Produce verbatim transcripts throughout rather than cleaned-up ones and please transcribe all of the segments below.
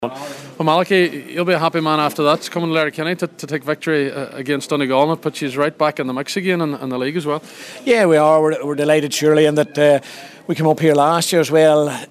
Well, Malachy, you'll be a happy man after that. It's coming to Letterkenny to, to take victory uh, against Donegal, and it puts you right back in the mix again in, in the league as well. Yeah, we are. We're, we're delighted, surely, and that uh, we came up here last year as well, uh,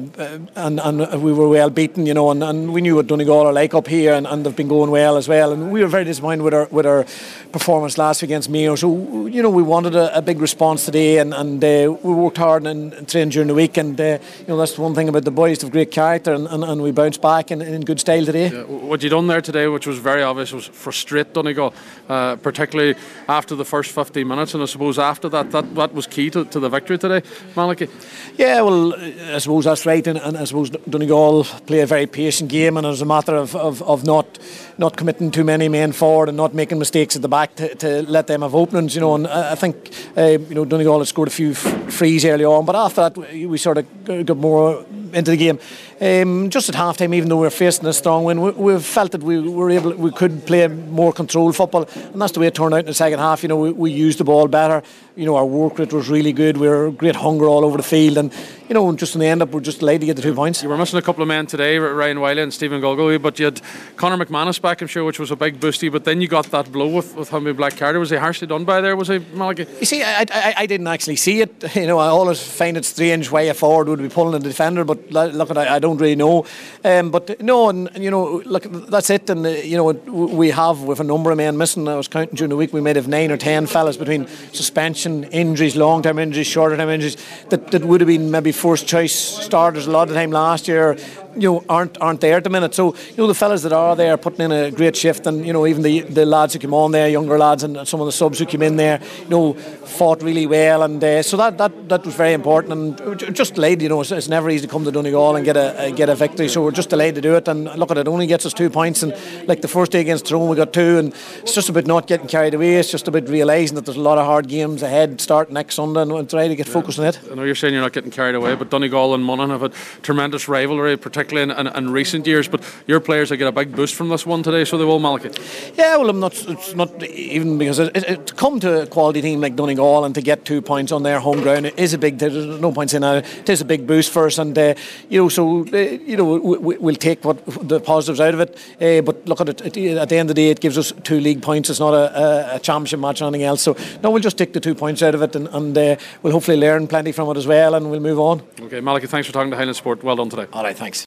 and, and we were well beaten, you know, and, and we knew what Donegal are like up here, and, and they've been going well as well. And we were very disappointed with our with our performance last week against Mayo. So, you know, we wanted a, a big response today, and, and uh, we worked hard and, and trained during the week. And uh, you know, that's the one thing about the boys, they have great character, and, and, and we bounced back in, in good style today. Yeah, what you done there today, which was very obvious, was frustrate Donegal, uh, particularly after the first fifteen minutes, and I suppose after that, that, that was key to, to the victory today, Malachy. Yeah, well, I suppose that's right, and, and I suppose Donegal play a very patient game, and it was a matter of, of, of not not committing too many men forward and not making mistakes at the back to, to let them have openings, you know. And I, I think uh, you know, Donegal had scored a few f- frees early on, but after that we, we sort of got more into the game. Um, just at half time, even though we were facing a strong win, we, we felt that we were able, we could play more controlled football, and that's the way it turned out in the second half. You know, we, we used the ball better. You know, our work rate was really good. We were great hunger all over the field, and you know, just in the end up, we're just delighted to get the two points. You were missing a couple of men today, Ryan Wiley and Stephen Gulgoy, but you had Conor McManus back, I'm sure, which was a big boosty. But then you got that blow with with Humby Black Carter. Was he harshly done by there? Was he, Malachy? You see, I, I I didn't actually see it. You know, I always find it strange why a forward would be pulling the defender, but look, I, I don't really know. Um, but no, and, and you know, look, that's it. And uh, you know, we have with a number of men missing. I was counting during the week. We might have nine or ten fellas between suspension, injuries, long-term injuries, shorter-term injuries that, that would have been maybe first choice starters a lot of the time last year. You know, aren't aren't there at the minute. So you know, the fellas that are there putting in a great shift, and you know, even the the lads who came on there, younger lads, and some of the subs who came in there, you know, fought really well, and uh, so that, that that was very important. And just delayed, you know, it's, it's never easy to come to Donegal and get a, a get a victory. So we're just delayed to do it. And look at it, only gets us two points. And like the first day against Tyrone, we got two, and it's just about not getting carried away. It's just about realising that there's a lot of hard games ahead. Start next Sunday, and try to get yeah. focused on it. I know you're saying you're not getting carried away, but Donegal and Monaghan have a tremendous rivalry, particularly in, in, in recent years. But your players will get a big boost from this one today, so they will, Malachy. Yeah, well, I'm not. It's not even because it, it, it, to come to a quality team like Donegal and to get two points on their home ground, it is a big. There's no points in it. It is a big boost for us, and uh, you know, so uh, you know, we, we'll take what the positives out of it. Uh, but look at it. At the end of the day, it gives us two league points. It's not a, a, a championship match or anything else. So no, we'll just take the two points out of it, and, and uh, we'll hopefully learn plenty from it as well, and we'll move on. Okay, Malachy, thanks for talking to Highland Sport. Well done today. All right, thanks.